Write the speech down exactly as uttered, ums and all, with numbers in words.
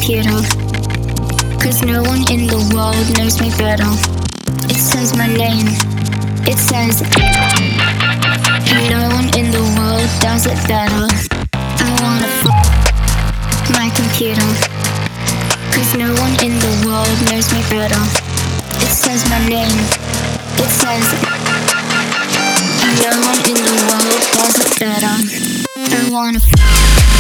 computer, 'cause no one in the world knows me better. It says my name, it says, and no one in the world does it better. I wanna fuck my computer, 'cause no one in the world knows me better. It says my name, it says, and no one in the world does it better. I wanna fuck